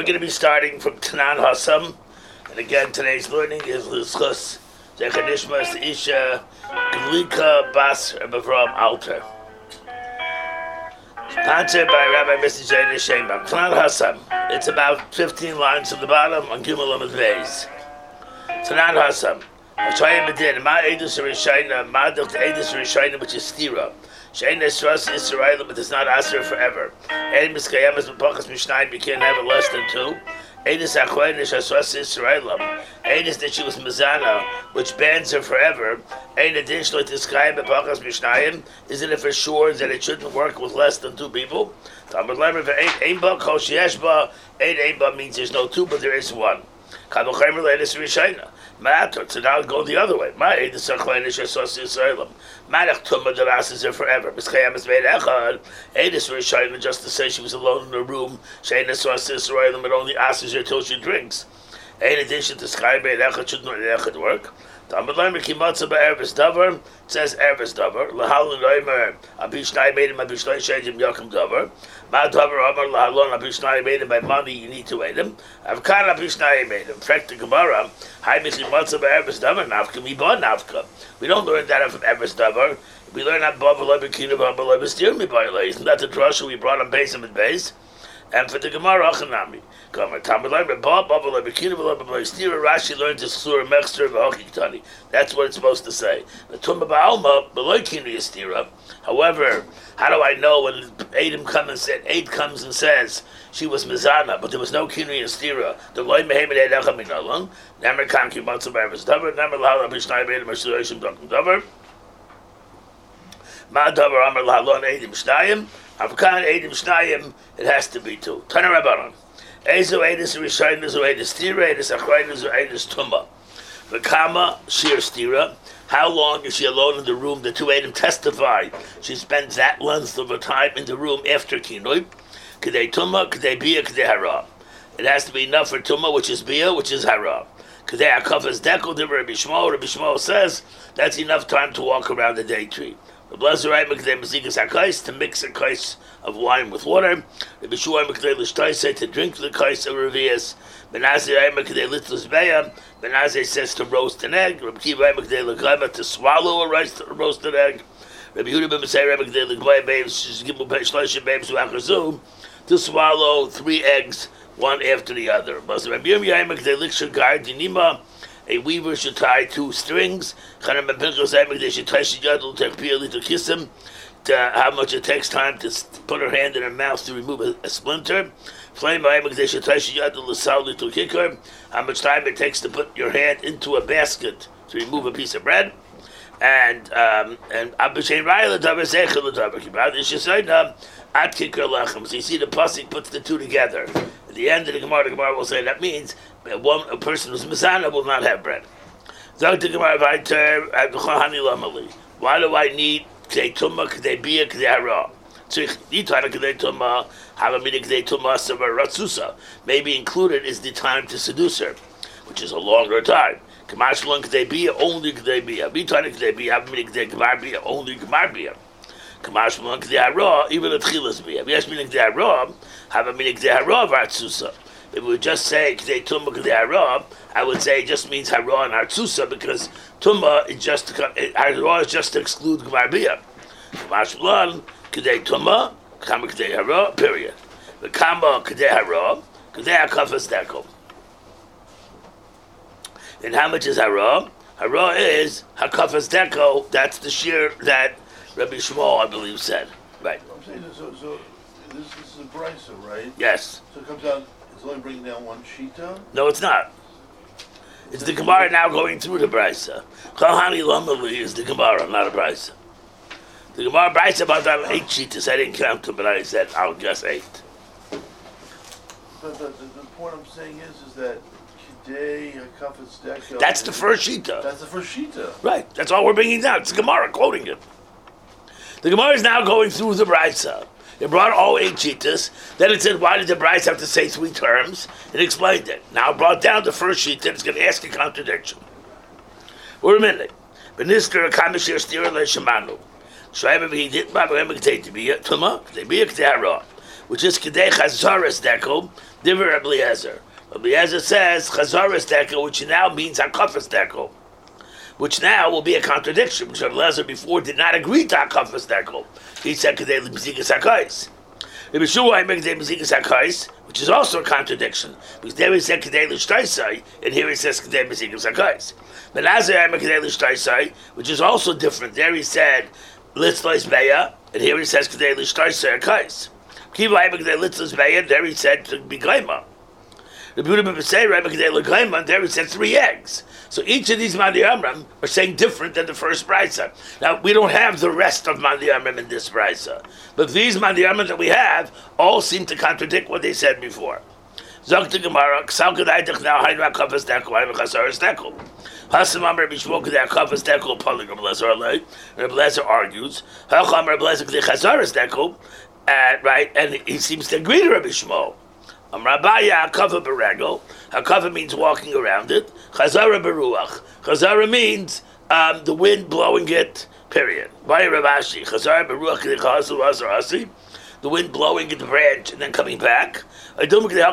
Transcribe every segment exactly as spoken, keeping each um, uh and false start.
going to be starting from Tanan Hassam, and again today's learning is L'schus Zechanishmas Isha Glika Bas Avram Alter. Sponsored by Rabbi Mister Jaina Sheinbaum. Tanan Hassam. It's about fifteen lines from the bottom on Gimel Amud Beis. Tanan Hassam. Hashayim Medin. Ma Edus Rishayna. Ma Dach Edus Rishayna, which is Stira. Shein Esras Israel, but it's not Aser forever. Ein Miskayamas B'Pachas Mishnayim, you can't have it less than two. Eidus Achroin Esras Israel. Eidus that she was Mizana, which bans her forever. Ein additionally to Skayim B'Pachas Mishnayim, isn't it for sure that it shouldn't work with less than two people? Talmud Lemer Ein Ba Kol Sheyesh Ba. Ein Ein Ba means there's no two, but there is one. Kabel Chaymer Leidus Rishayna. Ma'ator, so now go the other way. Ma'edus Achroin Esras Israel. Malach Tumma Devas are forever. Miskayam is made echad. Edis Rishayna, just to say she was alone in her room. Shein Esras Israel, but only asks her till she drinks. In addition to Sky made echad, should not echad work. Talmud Lemer Kimatza Ba'ervis Davar, says Ervis Davar. Lahalon Leimer, Abishnai made him, Abishnai Shayim Yakum Davar. Ma Davar Amar Lahalon, Abishnai made him by money, you need to aid him. Avkan Abishnai made him. Fact the Gemara, Hai Mikimatza Ba'ervis Davar, Navka, Mi Ba Navka. We don't learn that from Ervis Davar. We learn that Babalai Bikina Babalai Bistir Mi Bailai. Isn't that the drasha we brought on base and base? And for the Gemara, Achanami. Rashi learned to Surah Mechster v'Hochiktani. That's what it's supposed to say. The Tumba Ba'alma, Beloikini is Stira. However, how do I know when Adam comes and said, Aid comes and says she was Mizana, but there was no Kini and Stira? The Loy Mehemed Eid Echamin Alon. Nemer Kanki Matzav Ervis Davar. Nemer Lahala Bishnai Beidem Ashurashim Dokum Davar. Ma Davar Amar Lahalon Eidim Shnayim. Avkan Eidim Shnayim. It has to be two. Tana Rabbanon. Ezo Eidus Rishayim, Ezo Eidus Stira, Eidus Achrayin, Ezo Eidus Tumma. V'kama Shir Stira. How long is she alone in the room? The two Eidim testify. She spends that length of her time in the room after Kinoi. K'dei Tumma, K'dei Bia, K'dei Hara. It has to be enough for Tumma, which is Bia, which is Hara. K'dei Akafas Dekel, the Rabbi Shmuel. Rabbi Shmuel says that's enough time to walk around the day tree. The Blazerai Mekdei Mazikas HaKais, to mix a kais of wine with water. The Bishuai Mekdei L'shtaisei, to drink the kais of Revius. Benazir Mekdei Litlus Beya. Benazir says to roast an egg. Rabbi Kiva Mekdei L'chayma, to swallow a rice, to roasted egg. Rabbi Yehuda Ben Mesei Mekdei L'gbay Babes, Gimel Pei Shloshim Babes U'achazum, to swallow three eggs, one after the other. Rabbi Yirmiyah Mekdei L'ksher Gar Dinima, a weaver should tie two strings. They should tie to kiss him. To how much it takes time to put her hand in her mouth to remove a, a splinter. They should tie to kick her. How much time it takes to put your hand into a basket to remove a piece of bread. And um, and Abishay Raya l'davar zeichel l'davar kibad. It's just right now. At kicker lachem. So you see the pasuk puts the two together. At the end of the Gemara, the Gemara will say that means that one a person who's mizana will not have bread. Why do I need k'dei tumma, k'dei bia, k'dei hara? Maybe included is the time to seduce her, which is a longer time. Only k'dei bia, only k'dei bia, only k'dei bia. Kamash Malon K'dei Hara, even at Chilas Bia. Yes, meaning K'dei Hara, have a meaning K'dei Hara v'Artzusa. If we would just say K'dei Tumma K'dei Hara, I would say it just means Hara and Artzusa, because Tumma is just to, Hara is just to exclude Gemar Bia. Kamash Malon K'dei Tumma, Kama K'dei Hara, period. The Kama K'dei Hara, K'dei Hakafas Dekel. And how much is Hara? Hara is Hakafas Dekel, that's the shear that Rabbi Shmuel, I believe, said. Right. I'm saying this, so, so this, this is a brisa, right? Yes. So it comes down, it's only bringing down one shita? No, it's not. It's the Gemara now going through the brisa. Kohani Lamali is the Gemara, not a brisa. The Gemara brisa about that eight shitas. I didn't count them, but I said I'll guess eight. But the, the, the point I'm saying is, is that Kidei Hakafas Dekel. That's the first shita. That's the first shita. Right. That's all we're bringing down. It's the Gemara quoting it. The Gemara is now going through the brisa. It brought all eight shitas. Then it said, why did the brisa have to say three terms? It explained it. Now it brought down the first shita. It's going to ask a contradiction. We're a minute. Benisker Kamishir Stira Le Shemanu. Shaiba V'Hidit Baba Emekte Tibia Tuma Tibia Ktehara. which is Kedei Chazaras Dekel, Diver Rabbi Eliezer. Rabbi Eliezer says Chazaras Dekel, which now means Hakafas Dekel, which now will be a contradiction, because Rabbi Eliezer before did not agree to Hakafas Dekel. He said Kedei L'Mezigas HaKais. Rabbi Shua Aimer Kedei L'Mezigas HaKais, which is also a contradiction, because there he said Kedei L'Shtaisai, and here he says Kedei L'Mezigas HaKais. Ben Azai Aimer Kedei L'Shtaisai, which is also different. There he said Litzlois Beya, and here he says Kedei L'Shtaisai HaKais. Kiva Aimer Kedei Litzlois Beya, there he said to be Gleima. Rabbi Yehuda ben Beseira Aimer Kedei L'Gleima, and there he said three eggs. So each of these Mandi Amram are saying different than the first brisa. Now we don't have the rest of Mandi Amram in this brisa, but these Mandi Amram that we have all seem to contradict what they said before. Zok the Gemara, Ksal Kedaitach now Hainu HaKafas Dekel, Hainu Chazaras Dekel. Hasam Amar Bishmo Kedei HaKafas Dekel, Polig Rabbi Eliezer Alei. Rabbi Eliezer argues, Hacham Rabbi Eliezer Kedei Chazaras Dekel, right? And he seems to agree to Rabbi Shmuel. Amrabaya Hakava Beregel. Hakava means walking around it. Chazara Beruach. Chazara means um, the wind blowing it. Period. Vaya Ravashi. Chazara Beruach Kedei Chazaru Azar Asi. The wind blowing at the branch and then coming back. I don't there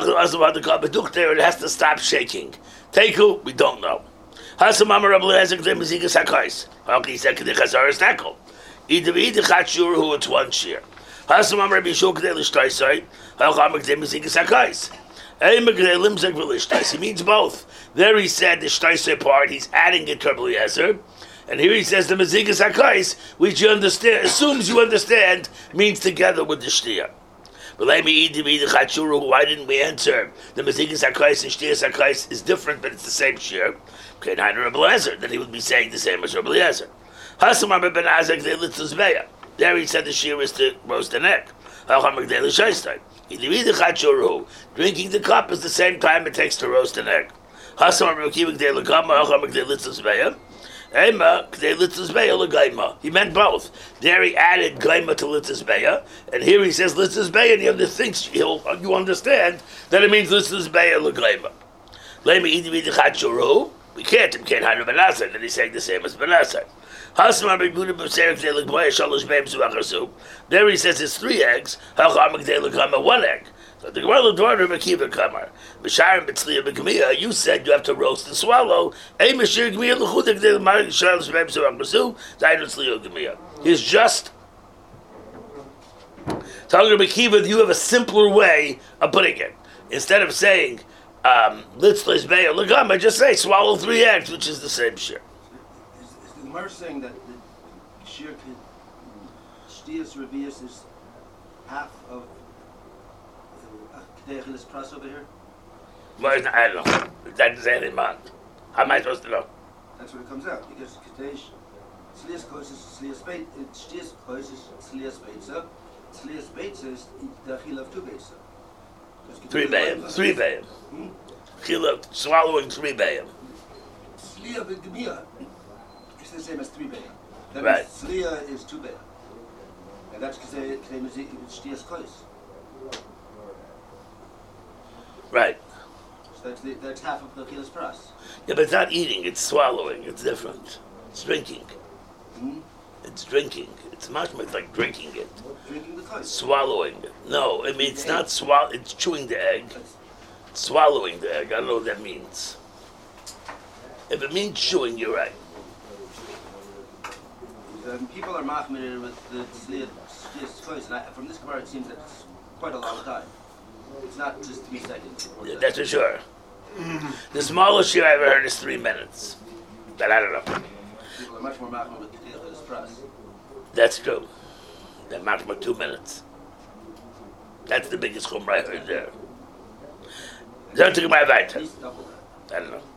it has to stop shaking. Teku, we don't know. Hasamama Rabbi Eliezer Kedei Mezigas HaKais. Halki said Kedei Chazaras Dekel. Either either Chatshur who it's one shear. Hasamama Rabbi Yishua Kedei L'Shtaisai. Halcham Kedei Mezigas HaKais. Eimer Kedei Limzek V'Lishtais. He means both. There he said the Shtaisai part. He's adding it to Rabbi Eliezer. And here he says the Mezigas HaKais, which you understand, assumes you understand, means together with the Shtiyah. But let me eat the Chatshuru. Why didn't we answer? The Mezigas HaKais and Shtiyas HaKais is different, but it's the same shir. Okay, now Rabbi Eliezer, then he would be saying the same as Rabbi Eliezer. Hasamar ben Azak de Litzos Beya. There he said the shir is to roast an egg. Halcham de L'Shaistai. the Chatshuru. Drinking the cup is the same time it takes to roast an egg. Hasamar ben Kivik de L'Gama. Halcham de Litzos Beya. He meant both. There he added Gleima to Litzis Beya, and here he says Litzis Beya, and he thinks he'll you understand that it means Litzis Beya L'Gleima. Lema Idi Chachuru. We can't. We can't have Benasai. Then he's saying the same as Benasai. There he says it's three eggs. One egg. So the Gemara L'Dvar Rabbi Akiva Kamar. B'Sharim B'Tzliya B'Gemiya. You said you have to roast and swallow. Ein Mashir Gemiya L'Chudik De L'Mar Yisrael Shveim Surak B'Su. Zayin Tzliya Gemiya. He's just telling Rabbi Akiva you have a simpler way of putting it. Instead of saying um, Litzlis Beya L'Gama, just say swallow three eggs, which is the same shir. Is, is the Gemara saying that the shir Shtiyas Revius is half of Kedei Achilas Pras over here? Well, I don't know. That doesn't say anything about. How am I supposed to know? That's what it comes out, because Kedei Tzlias Kois is Tzlias Beit, Shtiyas Kois is Tzlias Beitza, Tzlias Beitza is the Achil of two Beitza. Three bayim, three bayim. Hmm? Chila, swallowing three bayim. Tzliya B'Gemiya is the same as three bayim. That Right. means Tzliya is two bayim. And that's Kedei Shtiyas Kois. Right. So that's, the, that's half of the Achilas Pras. Yeah, but it's not eating, it's swallowing. It's different. It's drinking. Hmm? It's drinking. It's much more like drinking it. Drinking the Kois. Swallowing it. No, I mean, it's not swallow. It's chewing the egg. Swallowing the egg. I don't know what that means. If it means chewing, you're right. Um, people are machmir with the Tzliya Kois, and I, from this Gemara it seems that it's quite a long time. It's not just three seconds. Yeah, that's for sure. The smallest shir I ever heard is three minutes. But I don't know. People are much more machmir with the Achilas Pras. That's true. They're much more two minutes. That's the biggest chumrah I heard there. Don't take my At least double that. I don't know.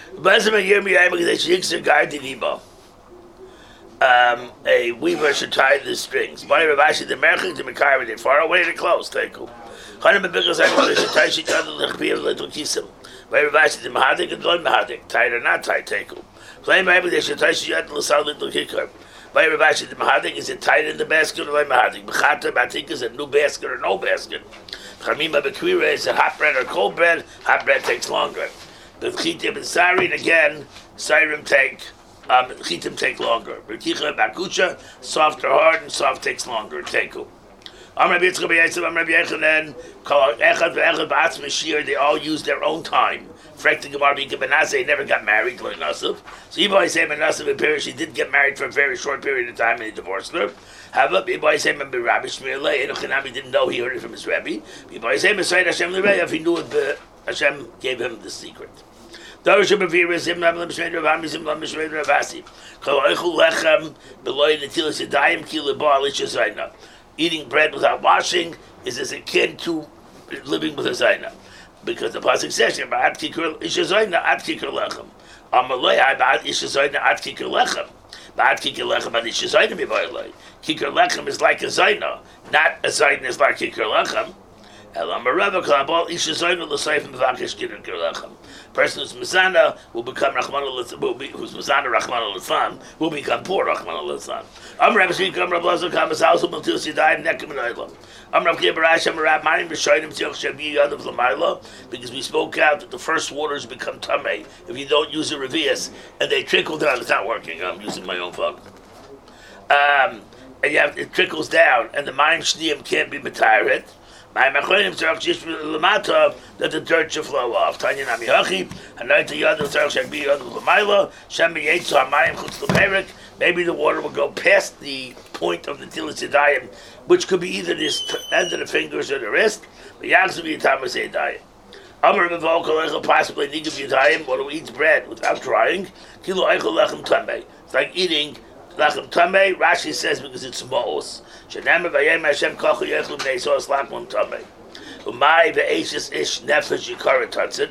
Um, a weaver should tie the strings. Why Ravashi the merchant the mekar they far away to close. Take you. Hanim because I should tie she other little kisim. Why Ravashi the mahadik and loy mahadik tied or not tied. Take you. Play maybe they should tie she other little kicker. Why Ravashi the mahadik is it tied in the basket or loy mahadik? Bechata batik is a new basket or no basket. Chamima bekwira is a hot bread or cold bread. Hot bread takes longer. The chitim and sarin again. Sirim take. Um, chitim take longer. Berkicha bakucha, soft or hard, and soft takes longer. Teku. I'm Rabbi Yitzchak Bar Yosef, I'm Rabbi Yechanan, Kol Echad ve'Echad ba'atz Mashiach, they all use their own time. Frek the Gemara Bika Ben Naseh never got married, like Nasav. So Ibai Seim Ben Nasav and Perish, he did get married for a very short period of time and he divorced her. However, Ibai Seim Ben Rabbi Shmuel Lei, Enochanami didn't know, he heard it from his Rebbe. Ibai Seim Ben Sayyid Hashem L'Rei, if he knew it, but Hashem gave him the secret. Those who before Zim Lam Lam Shmeid Rav Ham Zim Lam Shmeid Rav Asi. Kol Eichel Lechem Beloy Netilas Yadayim Ki Leba Alish Zayna. Eating bread without washing is as akin to living with a Zayna. Because the pasuk says, "Ba'at kikur ishazayna at kikur lechem." Amalei ba'at ishazayna at kikur lechem. Ba'at kikur lechem at ishazayna mibayalei. Kikur lechem is like a zayna, not a zayna is like kikur lechem. Elamareva kalabal ishazayna l'sayf mevakesh kikur lechem. Person who's mizana will become Rahman al will be who's mizana Rahman al will become poor Rahman al Am Rabbi Shvi Kam Rabbi Lazar Kam Asausu Maltil Sidayim Nekim and Oilam. Am Rabbi Kibarash Am Rab Manim B'Shoyim Tzioch Shabi Yadav L'Mayla, because we spoke out that the first waters become tamei if you don't use a revius and they trickle down. It's not working. I'm using my own phone. Um, and you have, it trickles down, and the Mayim Shniyim can't be matarit. My Machonim Tzarech Jish L'Lamata, that the dirt should flow off. Tanya Nami Hachi, Hanoita Yadav Tzarech Shabi Yadav L'Mayla, Shem B'Yetzu HaMayim Chutz L'Perik. Maybe the water will go past the point of the Tilas Yadayim, which could be either this t- end of the fingers or the wrist, but Yagzu B'Yatam Yadayim. Amar B'Vol Kol Eichel possibly Nigam Yadayim, one who eats bread without drying, Kilo Eichel Lechem Tamei. It's like eating Lechem Tamei, Rashi says because it's Mo'os. Shenamar V'yem Hashem Kochu Yechlu B'nei Sos Lachmon Tamei. Umay V'Eishes Ish Nefesh Yikara Tatzit.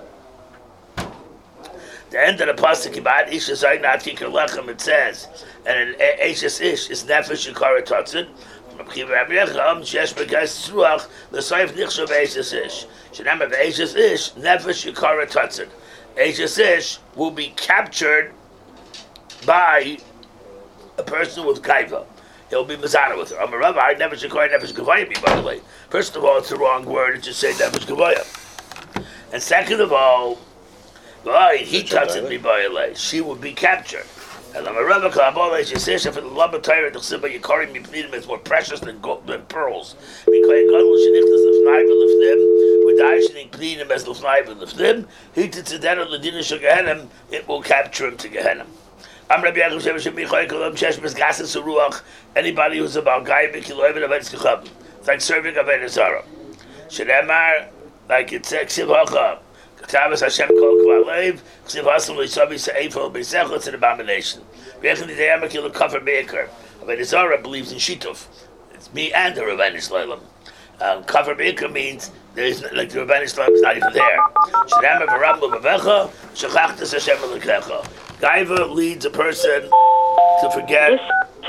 The end of the pasuk about Ish Zayna Atikar Lechem, it says, and an Eishes Ish is Nefesh Yikara Tatzit. Rabbi Yecham Shesh Begeis Tzruach L'Soif Nichshav Eishes Ish. Shenamar V'Eishes Ish Nefesh Yikara Tatzit. Eishes Ish will be captured by a person with kaiva. He'll be mizana with her. I'm a rabbi. I never should call Nefesh Gavaya. By the way, first of all, it's the wrong word. It just say Nefesh Gavaya. And second of all, Right, he touched me by a lay. She would be captured. And I'm a Rebbe Kabbalah, she says, for the love of Torah, the Sibba Yikarim Yipnidim is more precious than gold than pearls. Because Gadol Shenichtas Lefnai V'Lefnim, with Daishening Pnidim as Lefnai V'Lefnim, he to Tzedena Ladina Shagahenim, it will capture him to Gehenim. I'm Rabbi Yaakov Sheva Shemichai Kolam Shesh Bezgasis Ruach. Anybody who's about Gai Bekiloiv and Avetz Kechavim. It's like serving Avetz Zara. Shedemar, like it's Ksiv Hacham. K'tavas Hashem Kol K'valev, Ksiv Hasam L'Yisavi Se'efel B'Zech, it's an abomination. V'yechem Nidei Amakil L'Kafar Be'ekar. Avetz Zara believes in Shituf. It's me and the Ravanish Shleilim. Um, Kafar Be'ekar means there is like the Ravanish Shleilim is not even there. Shedemar V'Ram L'Vavecha, Shechachtas Hashem L'Kecha. Gaiva leads a person to forget.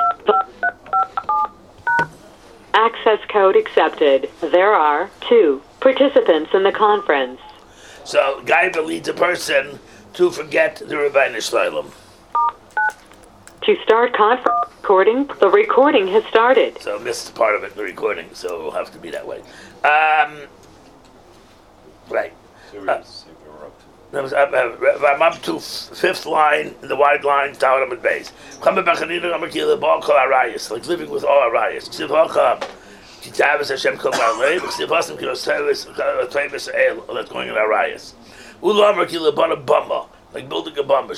Access code accepted. There are two participants in the conference. So Gaiva leads a person to forget the Ravanish Shleilim. To start conference recording, the recording has started. So I missed part of it, the recording, so it will have to be that way. Um, right. Uh, I'm up to fifth line in the wide line, down on base. Like living with all arayas. That's going in arayas. Like building a bomb.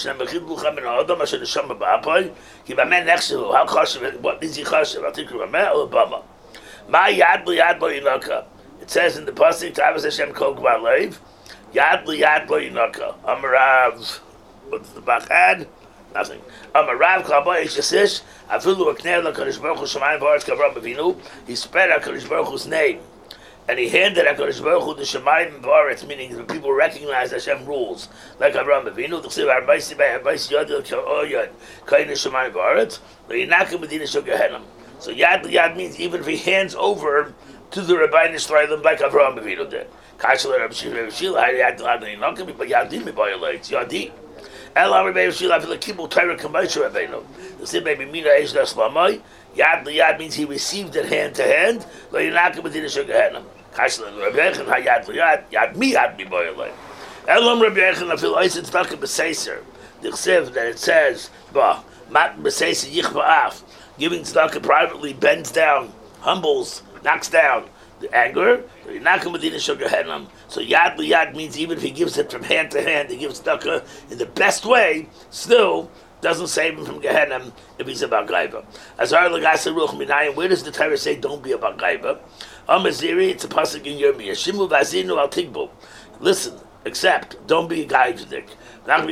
How chashiv? What is he chashiv? I think Rameh or Bama. My yad yad yinaka. It says in the pasuk, "Tavas Hashem kol kvar leiv." Yad liyad lo yinaka. Amarav. What's the bachad? Nothing. Amarav k'abay yishasish. Afilu akner l'kadosh baruch hu shemayim v'aretz k'Avraham Avinu. He spread HaKadosh Baruch Hu's name, and he handed HaKadosh Baruch Hu the shemayim v'aretz, meaning the people recognize Hashem rules like Avraham Avinu. T'chsiv harbaisi bei harbaisi yadil k'oyad kayin shemayim v'aretz lo yinakim medina shel Gehenim. So yad liyad means even if he hands over to the Rabbeinu Shleilim like Avraham Avinu did. Kashler Rabbi Shila, Yad Ladni, not going to be Yadim by your legs, Yadi. Ella Rabbi Shila, the Kibbutz Torah Kamaisha Rabbeinu. The same baby Mina Eish Laslamai. Yad Yad means he received it hand to hand. Lo Yinakim Medina Shagahanam. Kashler Rabbi Yechon, Hayad Yad, Yad Mi Yad Mi by your leg. Elam Rabbi Yechon, I feel ice it's not a Besaser. The Chsev that it says, Bah, Mat Besaser Yich Ba'af, giving tzedakah privately bends down, humbles knocks down the anger. You're not going to sugar Gehenna. So yad liyad means even if he gives it from hand to hand, he gives tzedakah in the best way, still doesn't save him from Gehenna if he's a Balgaiva. Azar Lagasa Ruch Minayim, where does the Torah say don't be a Balgaiva? Amaziri, it's a pasuk in Yirmiyah. Shimu vazinu al tigbu. Listen, accept, don't be a gaivadik. We have a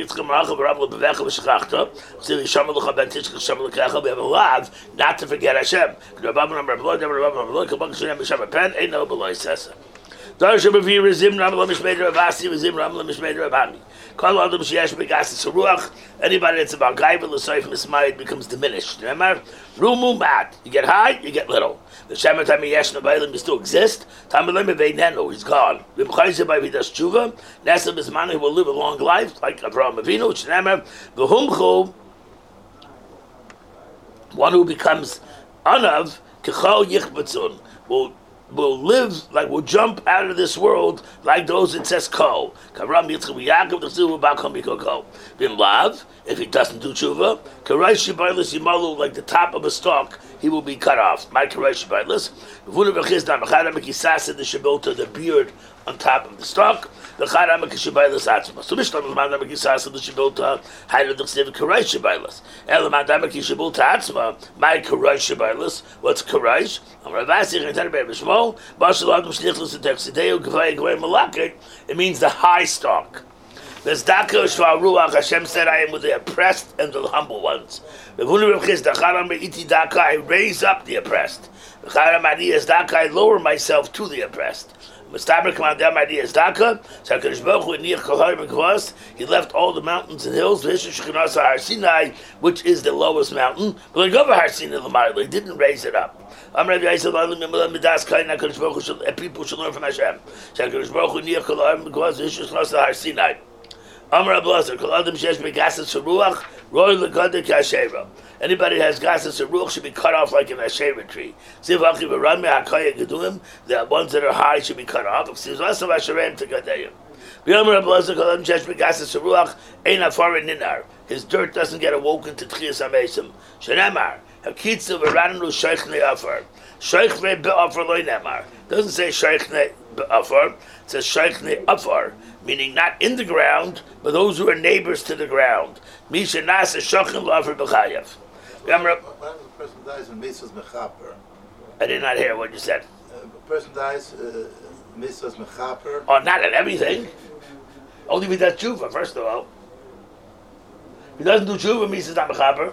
love not to forget Hashem. Anybody that's about gaiva l'soif mismayit becomes diminished. Remember, rumu mat. You get high, you get little. The Shema time yesh nabaylim you still exist. Tamilim veinenu, he's gone. V'mchayze by vidas tshuva. Nasa bismanu, he will live a long life like Avraham Avinu. Remember, v'humchu, one who becomes anav kechol yichbatzun will will live like will jump out of this world like those it says kol. Karam yitzchak v'Yaakov t'chsivu b'akom b'kol kol. B'imlav, if he doesn't do tshuva, kareish shibaylis yimalu, like the top of a stalk, he will be cut off. My kareish shibaylis. V'vunu v'chizdam v'chadam v'kisasa the shibolta, the beard on top of the stalk. V'chadam v'kishibaylis atzma. So mishlam v'madam v'kisasa the shibolta hayla d'chsiv kareish shibaylis. Ela madam v'kishibolta atzma. My kareish shibaylis. What's kareish? It means the high stalk. Hashem said, I am with the oppressed and the humble ones. I raise up the oppressed. I lower myself to the oppressed. He left all the mountains and hills, which is the lowest mountain, but he didn't raise it up. People should learn from Hashem. Anybody that has gasas ruach should be cut off like an asherah tree. The ones that are high should be cut off. His dirt doesn't get awoken to Tchias HaMesim. Shenamar, Hakitzu v'rananu sheichne afar. Sheichne be'afar loy nemar. Doesn't say sheichne be'afar, it says sheichne afar, meaning not in the ground, but those who are neighbors to the ground. Misha nasa shochin l'afar b'chayav. When a person dies in Mitzvah's Mechaper. I did not hear what you said. Uh, a person dies in uh, Mitzvah's Mechaper. Oh, not in everything. Only if he does tshuva, first of all. If he doesn't do tshuva, Mitzvah's not mechaper.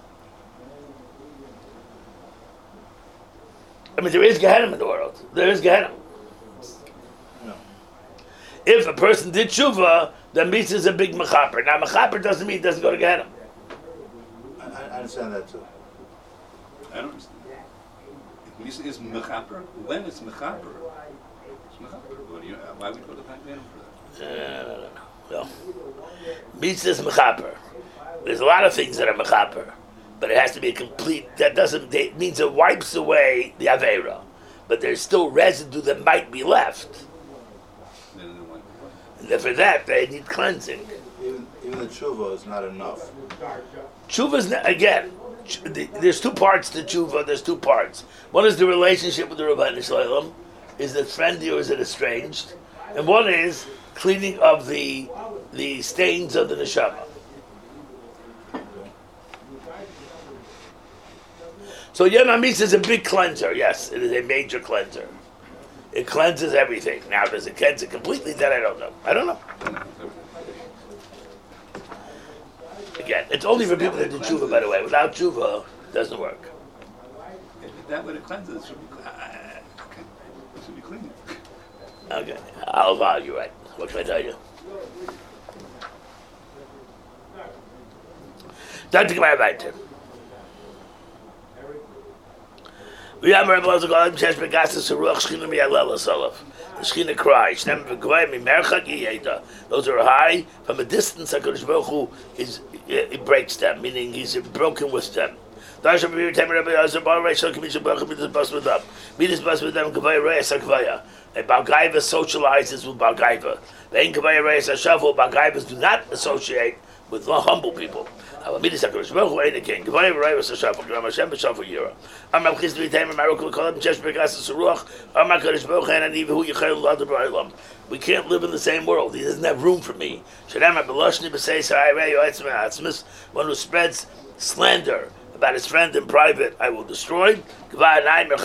I mean, there is Gehenna in the world. There is Gehenna. No. If a person did tshuva, then Mitzvah is a big mechaper. Now, mechaper doesn't mean he doesn't go to Gehenna. I, I understand that too. I don't understand. If Misa is mechaper, when it's mechaper, it's mechaper. What do you, why would we go to Gehenna for that? Uh, no, no, no. No. Mitzvah is mechaper. There's a lot of things that are mechaper, but it has to be a complete. That doesn't. It means it wipes away the aveira, but there's still residue that might be left. And for that, they need cleansing. Even, even the tshuva is not enough. Tshuva is not, again. There's two parts to tshuva. There's two parts. One is the relationship with the Rebbeinu Shalom. Is it friendly or is it estranged? And one is cleaning of the the stains of the neshama. So Yom HaMitzvah is a big cleanser. Yes, it is a major cleanser. It cleanses everything. Now, does it cleanse it completely? That I don't know. I don't know. Again, it's only for people that do tshuva, by the way. Without tshuva, it doesn't work. That way it cleanses, it should be, uh, okay. It should be clean. Okay, I'll vow you're right. What can I tell you? Don't think about it. We have our brothers God Chesh Begasas Ruach Shchina Mi'alel Asalav. The Shchina cries. Shem V'Goy Mi'merchak Yiyeda. Those are high. From a distance, HaKadosh Baruch Hu is it breaks them, meaning he's broken with them. Darsha B'Yir Temer Rabbi Yosef Bar Reish Shal Kamisha Baruch Hu Midas Bas with them. Midas Bas with them Kavaya Reis HaKavaya. And Balgaiva socializes with Balgaiva. Ve'en Kavaya Reis HaShavu. Balgaivas do not associate with the humble people. Alamidis HaKadosh Baruch Hu ain't a king. Gevayim Rayvus HaShafach, Ram Hashem B'Shafach Yira. Amram Chis V'Yitayim Marukul Kolam Chesh Begasas Ruach. Amram HaKadosh Baruch Hu Ain't Hu Yichayil Lad B'Olam. We can't live in the same world. He doesn't have room for me. Shadam HaBeloshni B'Seis HaIrei Yoetz Me'atzmis. One who spreads slander about his friend in private, I will destroy. I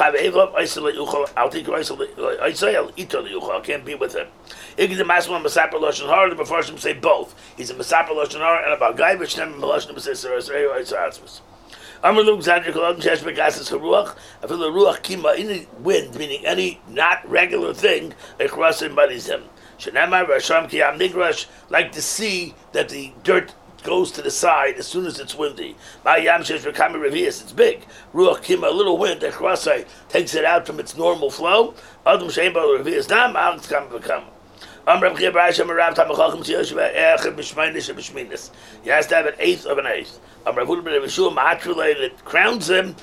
can't be with him. The Mefarshim say both. He's a Mesaper Lashon Hara and a Balgai, which never Melashon B'Seis. Amr Luke Zadrik Kolodin Shesh Begasas HaRuach. I feel the Ruach Kima, any wind, meaning any not regular thing, across and muddies him. Shenamar Rasham Kiyam Nigrash, like the sea that the dirt goes to the side as soon as it's windy. It's big. Ruach Kima, a little wind, that cross-eye takes it out from its normal flow. Adam Shein Bal Revius Nam, Alex Kam Bekam. He has to have an eighth of an eighth. It crowns him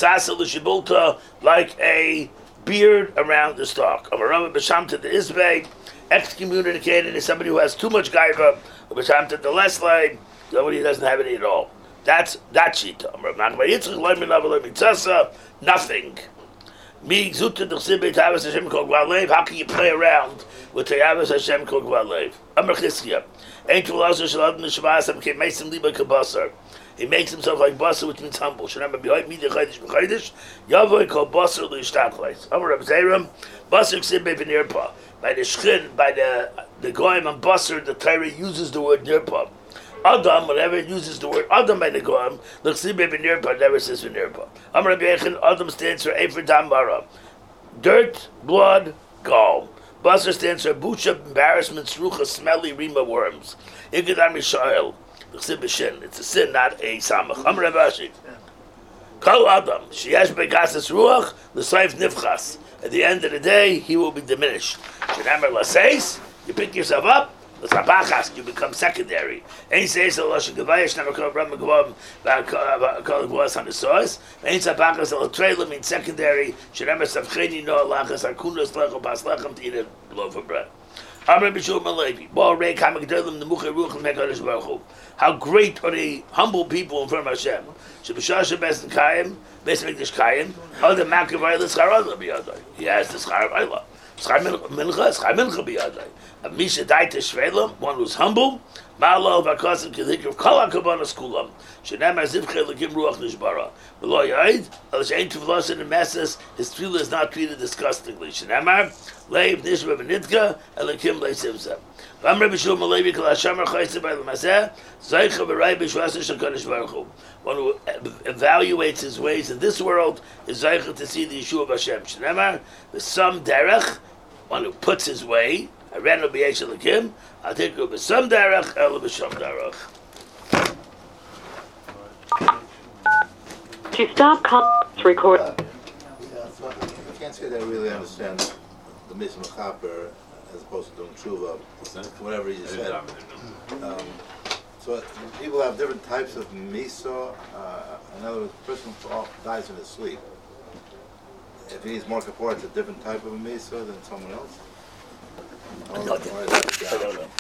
like a beard around the stalk. Excommunicated is somebody who has too much gaiva, the less like somebody who doesn't have any at all. That's that shita. Nothing. How can you play around with Tayavas Hashem Kol Gvalev? Amr Chizkiya. He makes himself like basar, which means humble. Shenamar b'hoy midi chaydish b'chaydish. Yavoy kol basar l'ishtachleis. Amr Reb Zeiram. Basar ksib b'nirpa. By the shchin, by the the goyim and basar, the Torah uses the word nirpa. Adam, whenever it uses the word Adam by the goyim, l'ksib b'nirpa never says b'nirpa. Amr Reb Yechon. Adam stands for Efer Damara. Dirt, blood, gall. Basar stands for busha, embarrassment, srucha, smelly, rima worms. Igedam Yishael. It's a sin, not a samach. Amr Rabashi. Kol Adam, sheyesh begasas ruach, l'sayf nifchas. At the end of the day, he will be diminished. Shenamar laseis, you pick yourself up, l'sabachas, you become secondary. Ein seis l'loshen gavayish, never kol bram megvom, kol gvas on the source. Ein sabachas l'trela means secondary. Shenamar savcheni no alachas, akunas lecho pas lechem to eat a loaf of bread. Amr Bishul Malavi. Bo rei kamakdelim nemuche ruach mekadosh baruch hu. How great are the humble people in front of Hashem. Shebishasha best in Kayim, best Mikdash Kayim. Other Makavai l'schar Allah b'yadai. He has the schar of Allah. Schar mincha, schar mincha b'yadai. A misha daita shvelam, one who's humble. Ma'alo v'akasim k'zik of kol ha'kavanas kulam. Shenemar zivchei l'kim ruach nishbara. V'lo yaid, al she'en tuvlos in the messes, his tefillah is not treated disgustingly. Shenemar, leiv nishba v'nidka, elikim le'sivzeh. One who evaluates his ways in this world is Zaycha to see the Yeshua of Hashem. Shneimar, with some derech, one who puts his way, I ran over Yesh Elikim, I'll take you with some derech, Ela b'sham derech. To stop comments, record. Uh, yeah, so I can't say that I really understand the Mishnah Chaper as opposed to doing tshuva, whatever you said. Um, so people have different types of miso. Uh, in other words, the person dies in his sleep. If he needs more kapor, it's a different type of miso than someone else. I don't know.